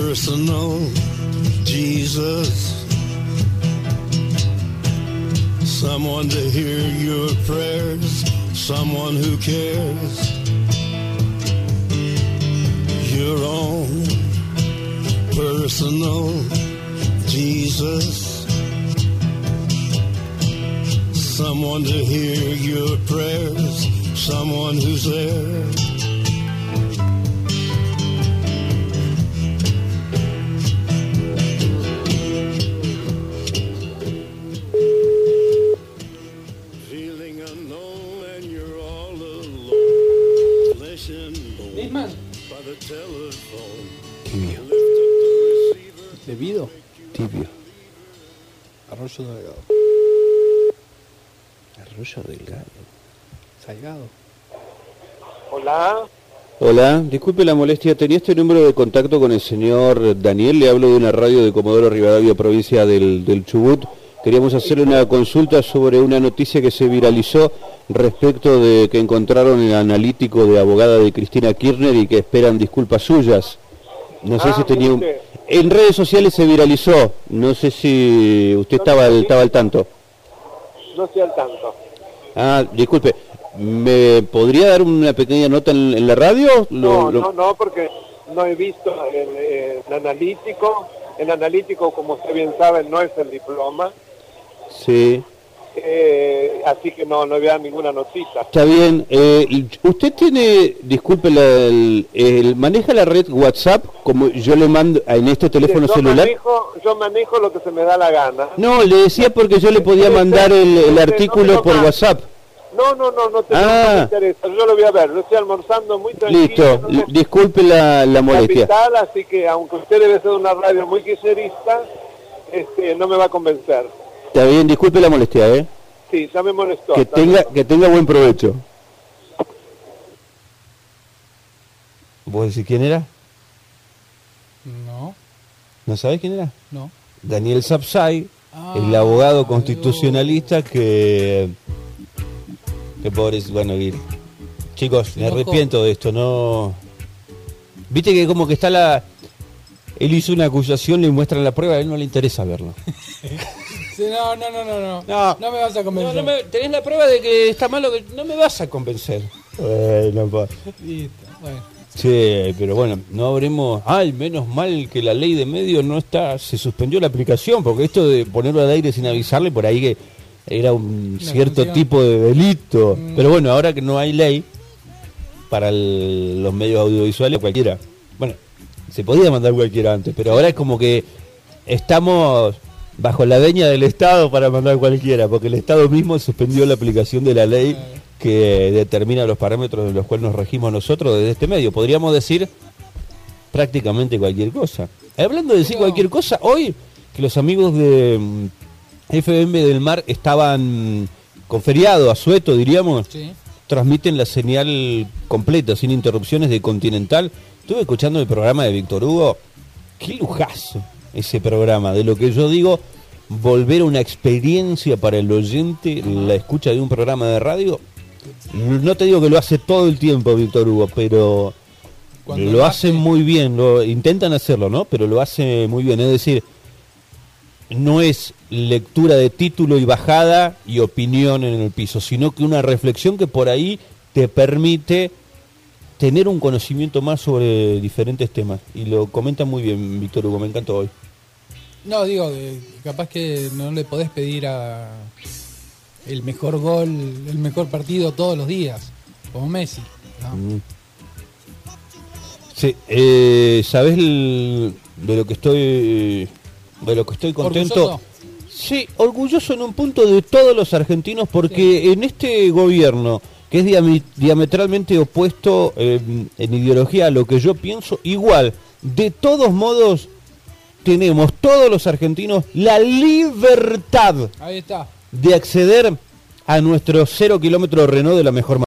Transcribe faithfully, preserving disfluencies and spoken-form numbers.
personal Jesus. Someone to hear your prayers, someone who cares. Your own personal Jesus. Someone to hear your prayers, someone who's there. Feeling unknown and you're all alone. Listen by the telephone. Tibio. ¿Debido? Tibio. Arroyo Delgado. Arroyo Delgado. Salgado. Hola. Hola, disculpe la molestia, tenía este número de contacto con el señor Daniel, le hablo de una radio de Comodoro Rivadavia, provincia del, del Chubut. Queríamos hacerle una consulta sobre una noticia que se viralizó respecto de que encontraron el analítico de abogada de Cristina Kirchner y que esperan disculpas suyas. No sé Ah, si tenía un... ¿viste? En redes sociales se viralizó, no sé si usted No, estaba, no, sí. estaba al tanto. No estoy al tanto. Ah, disculpe, ¿me podría dar una pequeña nota en, en la radio? Lo- No, lo- no, no, porque no he visto el, el analítico. El analítico, como usted bien sabe, no es el diploma. Sí, Eh, así que no, no voy a dar ninguna notita. está bien. Eh, y usted tiene, disculpe, la- el, el- maneja la red WhatsApp como yo le mando en este teléfono yo celular. Manejo, yo manejo lo que se me da la gana. No, le decía porque yo le podía mandar el, el artículo por WhatsApp. No, no, no, no te, Ah. no me interesa. Yo lo voy a ver. Yo estoy almorzando muy tranquilo. Listo, no l- me- disculpe la, la molestia. capital, así que aunque usted debe ser una radio muy kirchnerista, este, no me va a convencer. Está bien, disculpe la molestia, ¿eh? Sí, ya me molestó. Que Hasta tenga, luego. que tenga buen provecho. ¿Vos decís quién era? No, ¿No sabés quién era? no. Daniel Sapsay, Ah, el abogado constitucionalista que... Que pobre, bueno, y- chicos, me Loco. arrepiento de esto, no... Viste que como que está la... Él hizo una acusación, le muestran la prueba, a él no le interesa verlo. Sí, no, no, no, no, no. No. No me vas a No, convencer. no me, tenés la prueba de que está malo, que no me vas a convencer. Bueno, pa. Listo, bueno. Sí, pero bueno, no habremos... Ay, menos mal que la ley de medios no está... Se suspendió la aplicación, porque esto de ponerlo al aire sin avisarle, por ahí que era un Una cierto función. tipo de delito. Mm. Pero bueno, ahora que no hay ley para el- los medios audiovisuales, cualquiera... Bueno, se podía mandar cualquiera antes, pero ahora es como que estamos bajo la veña del Estado para mandar cualquiera, porque el Estado mismo suspendió la aplicación de la ley que determina los parámetros de los cuales nos regimos nosotros desde este medio. Podríamos decir prácticamente cualquier cosa. Hablando de decir No. cualquier cosa, hoy que los amigos de mm, F M del Mar estaban con feriado, asueto diríamos, Sí. transmiten la señal completa, sin interrupciones de Continental. Estuve escuchando el programa de Víctor Hugo, qué lujazo ese programa, de lo que yo digo, volver a una experiencia para el oyente, la escucha de un programa de radio. No te digo que lo hace todo el tiempo Víctor Hugo, pero Cuando lo lo hace hace- muy bien, lo intentan hacerlo, ¿no? Pero lo hace muy bien, es decir, no es lectura de título y bajada y opinión en el piso, sino que una reflexión que por ahí te permite tener un conocimiento más sobre diferentes temas. Y lo comenta muy bien Víctor Hugo, me encantó hoy. No, digo, de- capaz que no le podés pedir a el mejor gol, el mejor partido todos los días, como Messi. ¿no? Mm. Sí, eh, ¿sabés el- de lo que estoy de lo que estoy contento? ¿Orgulloso? Sí, orgulloso en un punto de todos los argentinos, porque en este gobierno que es diami- diametralmente opuesto eh, en ideología a lo que yo pienso, igual, de todos modos, tenemos todos los argentinos la libertad Ahí está. de acceder a nuestro cero kilómetro Renault de la mejor manera.